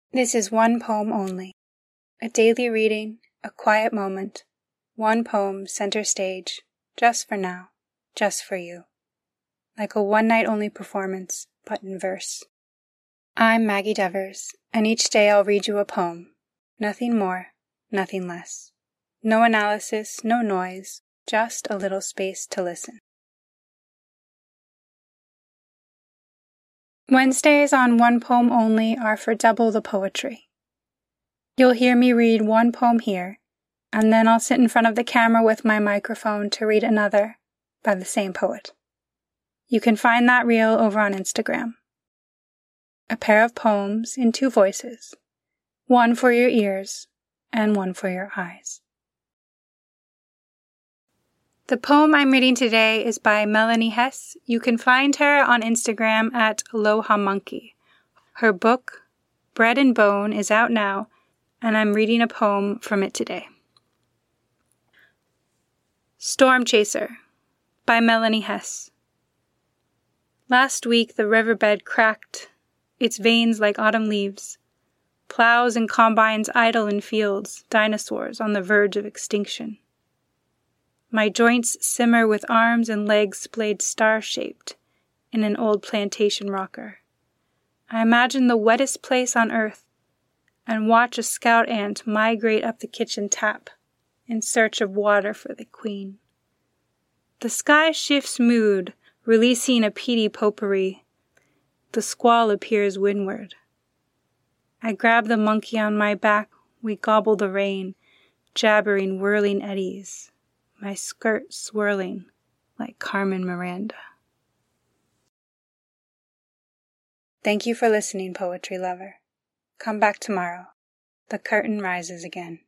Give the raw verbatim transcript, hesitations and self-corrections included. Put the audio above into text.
This is one poem only. A daily reading, a quiet moment, one poem center stage, just for now, just for you. Like a one-night-only performance, but in verse. I'm Maggie Devers, and each day I'll read you a poem. Nothing more, nothing less. No analysis, no noise, just a little space to listen. Wednesdays on One Poem Only are for double the poetry. You'll hear me read one poem here, and then I'll sit in front of the camera with my microphone to read another by the same poet. You can find that reel over on Instagram. A pair of poems in two voices, one for your ears and one for your eyes. The poem I'm reading today is by Melanie Hess. You can find her on Instagram at Aloha Monkey. Her book, Bread and Bone, is out now, and I'm reading a poem from it today. Storm Chaser by Melanie Hess. Last week the riverbed cracked, its veins like autumn leaves. Plows and combines idle in fields, dinosaurs on the verge of extinction. My joints simmer with arms and legs splayed star-shaped in an old plantation rocker. I imagine the wettest place on earth and watch a scout ant migrate up the kitchen tap in search of water for the queen. The sky shifts mood, releasing a peaty potpourri. The squall appears windward. I grab the monkey on my back, we gobble the rain, jabbering whirling eddies. My skirt swirling like Carmen Miranda. Thank you for listening, poetry lover. Come back tomorrow. The curtain rises again.